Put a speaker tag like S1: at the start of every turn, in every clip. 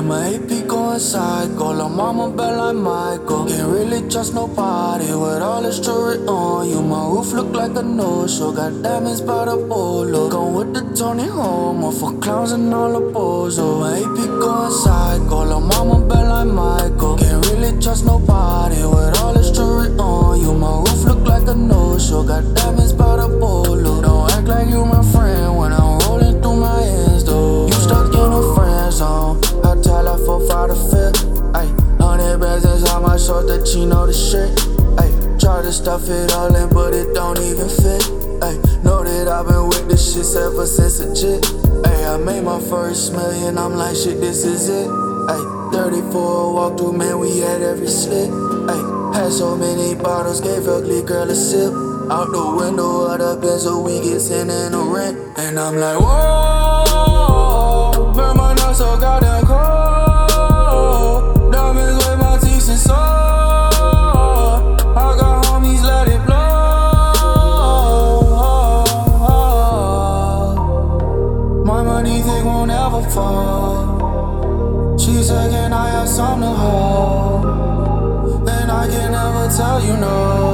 S1: my AP going psycho. La mama bad like Michael. Can't really trust nobody with all this jewelry on you. My roof look like a no-show. Got diamonds by the polo. Gone with the Tony Homo for clowns and all the bozo. My AP going psycho. La mama bad like Michael. Can't really trust nobody with all this jewelry on you. My roof look like a no-show. Got diamonds by the polo. Don't act like you my friend when I'm rolling through my hands though. You stuck in a friend zone. I tell her 4-5 to 5. Ayy, 100 bands inside my shorts that you know the shit. Ayy, try to stuff it all in, but it don't even fit. Ayy, know that I've been with this shit ever since a jit. Ayy, I made my first million, I'm like shit, this is it. Ayy, 34 walk through, man, we had every slit. Ayy, had so many bottles, gave ugly girl a sip. Out the window of the Benz so we get sent in the rent. And I'm like, whoa, burn my nuts so goddamn cold. Diamonds with my teeth and soul. I got homies, let it blow. My money thing won't ever fall. She said, can I have some to hold? Then I can never tell you no.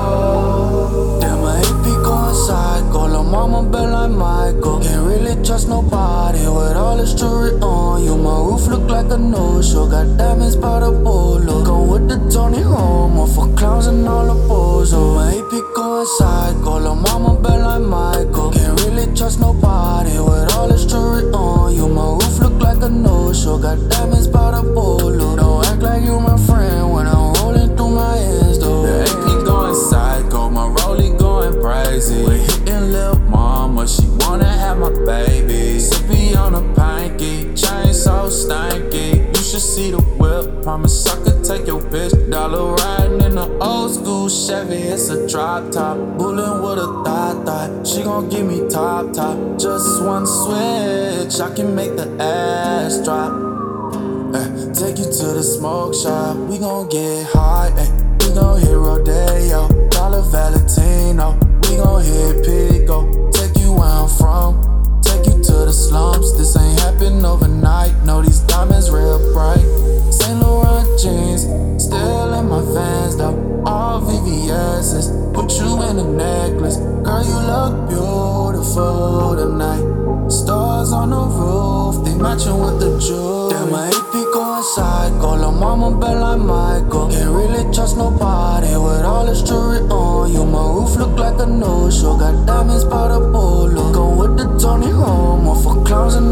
S1: Psycho, la mama bad like Michael. Can't really trust nobody with all this jewelry on you. My roof look like a no-show. Got diamonds by the polo. Gone with the Tony Homo for clowns and all the bozo. My AP going psycho, la mama bad like Michael. Can't really trust nobody with all this jewelry on you. My roof look like a no-show. Got diamonds by the polo. Don't act like you my friend when I'm rolling through my hands though.
S2: The AP going psycho, my rollie going crazy. We're hitting lil' mama, she wanna have my baby. Sippy on a pinky, chain so stanky. You should see the whip, promise I could take your bitch. Dollar riding in the old school Chevy, it's a drop top. Bullin' with a thigh. She gon' give me top. Just one switch, I can make the ass drop. Take you to the smoke shop, we gon' get high. We gon' hit Rodeo, Dollar Valentino. We gon' hit Pico, take you where I'm from. Take you to the slums, this ain't happen overnight. Know these diamonds real bright. Saint Laurent jeans, still in my Vans though. All VVS's, put you in a necklace. Girl, you look beautiful tonight. Stars on the roof, they matching with the jewelry. Damn, my AP going psycho, la mama bad like Michael. Can't really trust nobody with all this jewelry on you. My roof look like a no-show. Got diamonds by the polo. Gone with the Tony Homo for clowns and